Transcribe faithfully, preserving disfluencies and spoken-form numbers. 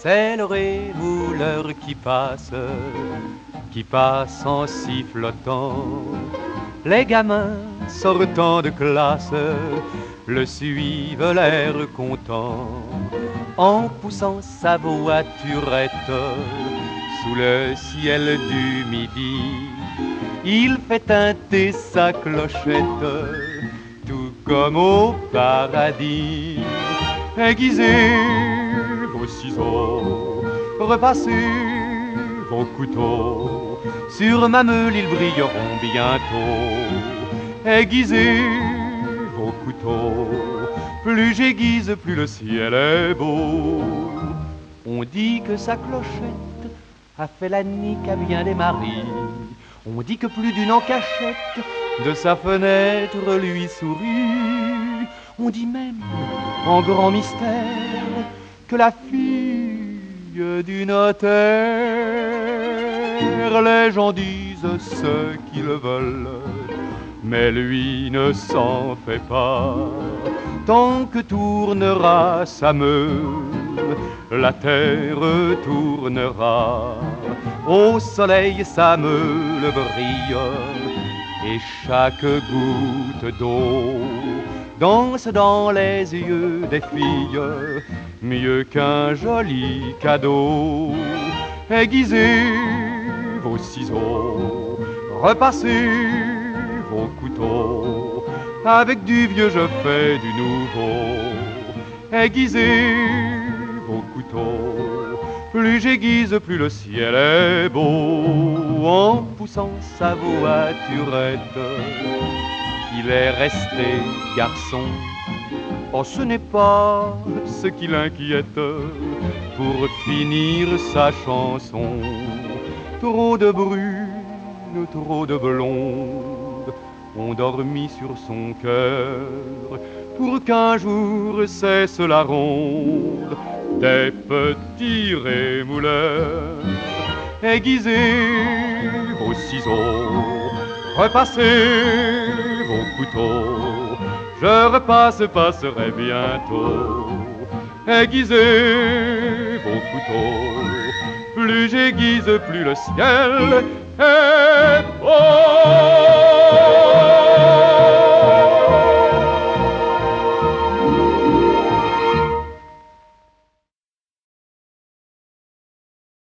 C'est le rémouleur qui passe, qui passe en sifflotant. Les gamins sortant de classe le suivent l'air content, en poussant sa voiturette sous le ciel du midi. Il fait teinter sa clochette, tout comme au paradis. Aiguisez vos ciseaux, repassez vos couteaux, sur ma meule ils brilleront bientôt. Aiguisez vos couteaux, plus j'aiguise, plus le ciel est beau. On dit que sa clochette a fait la nique à bien des maris. On dit que plus d'une en cachette de sa fenêtre lui sourit. On dit même, en grand mystère, que la fille du notaire, les gens disent ce qu'ils veulent, mais lui ne s'en fait pas. Tant que tournera sa meule, la terre tournera. Au soleil sa meule brille, et chaque goutte d'eau danse dans les yeux des filles, mieux qu'un joli cadeau. Aiguisez vos ciseaux, repassez vos couteaux, avec du vieux je fais du nouveau. Aiguisez vos couteaux, plus j'aiguise, plus le ciel est beau. En poussant sa voiturette, il est resté garçon. Oh, ce n'est pas ce qui l'inquiète, pour finir sa chanson. Trop de brunes, trop de blondes ont dormi sur son cœur, pour qu'un jour cesse la ronde des petits rémouleurs. Aiguisez vos ciseaux, repassez vos couteaux, je repasse, passerai bientôt. Aiguisez vos couteaux, plus j'aiguise, plus le ciel est beau.